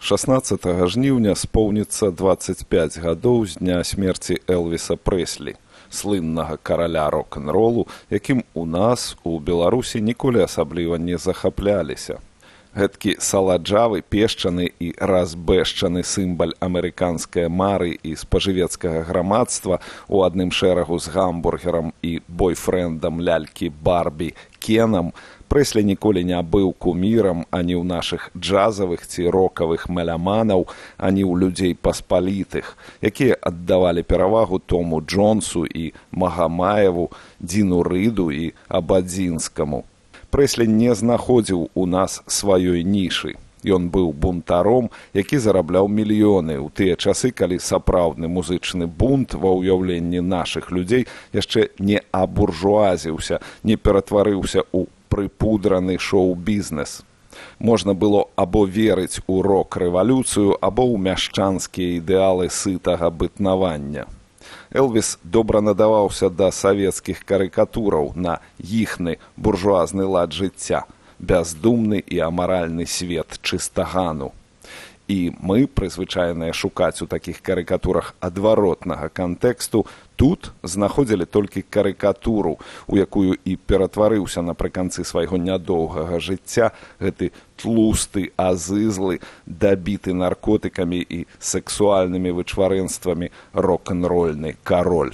16 жніўня споўніцца 25 гадоў з дня смерці Элвіса Прэслі, слыннага караля рок-н-ролу, якім у нас, у Беларусі, ніколі асабліва не захапляліся. Гэткі саладжавы, пешчаны і разбэшчаны сімвал амерыканскай мары і спажывецкага грамадства у адным шэрагу з гамбургерам і бойфрэндам лялькі Барбі Кенам Прэслі ніколі не быў кумірам ані ў нашых джазавых ці рокавых меляманаў, ані ў людзей паспалітых, якія аддавалі перавагу Тому Джонсу і Магамаеву, Дзіну Рыду і Абадзінскаму. Прэслі не знаходзіў у нас сваёй нішы. Ён быў бунтаром, які зарабляў мільёны ў тыя часы, калі сапраўдны музычны бунт ва ўяўленні нашых людзей яшчэ не абуржуазіўся, не ператварыўся ў прыпудраны шоу-бізнес. Можна было або верыць у рок-рэвалюцыю, або ў мяшчанскія ідэалы сытага бытнавання. Элвіс добра надаваўся да савецкіх карыкатураў на іхны буржуазны лад жыцця, бяздумны і амаральны свет чыстагану. І мы, прызвычайныя шукаць у такіх карыкатурах адваротнага кантэксту, тут знаходзілі толькі карыкатуру, у якую і ператварыўся напрыканцы свайго нядоўгага жыцця гэты тлусты, азызлы, дабіты наркотыкамі і сексуальнымі вычварэнствамі рок-н-рольны кароль.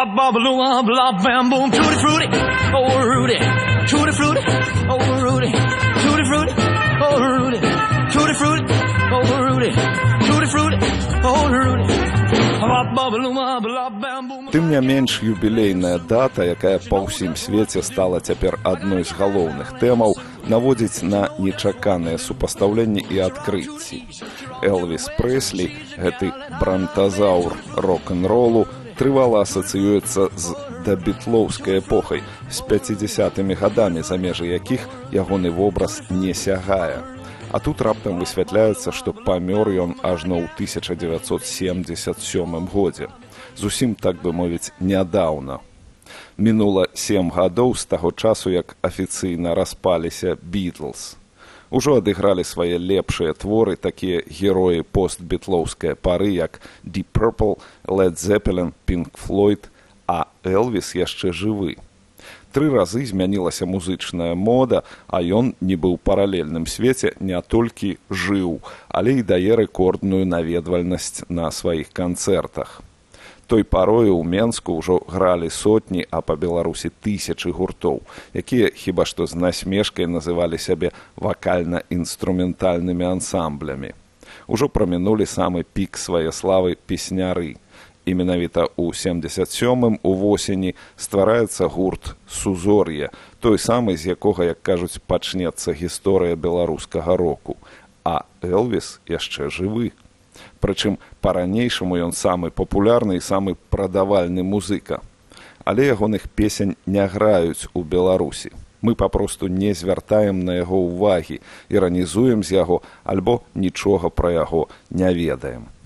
Тым не менш, юбілейная дата, якая па ўсім свеце стала цяпер адной з галоўных тэмаў, наводзіць на нечаканыя супастаўленні і адкрыцці. Элвіс Прэслі, гэты бронтазаўр рок-н-ролу, трывала асацыюецца з дабітлоўскай эпохай, з 50-мі гадамі, за межы якіх ягоны вобраз не сягае. А тут раптам высвятляецца, што памёр ён ажно ў 1977 годзе. Зусім, так бы мовіць, нядаўна. Мінула 7 гадоў з таго часу, як афіцыйна распаліся Бітлз. Ужо адыгралі свае лепшыя творы такія героі постбітлоўскай пары, як Deep Purple, Led Zeppelin, Pink Floyd, а Элвіс яшчэ жывы. 3 разы змянілася музычная мода, а ён, нібы ў паралельным свеце, не толькі жыў, але і дае рэкордную наведвальнасць на сваіх канцэртах. Той парою ў Менску ўжо гралі сотні, а па Беларусі тысячы гуртоў, якія хіба што з насмешкай называлі сябе вакальна-інструментальнымі ансамблямі. Ужо прамінулі самы пік свае славы песняры. І менавіта ў 77-м увосені ствараецца гурт «Сузор'е», той самы, з якога, як кажуць, пачнецца гісторыя беларускага року. А Элвіс яшчэ жывы. Прычым, па-ранейшаму ён самы папулярны і самы прадавальны музыка. Але ягоных песень не граюць у Беларусі. Мы папросту не звяртаем на яго ўвагі, іранізуем з яго, альбо нічога пра яго не ведаем.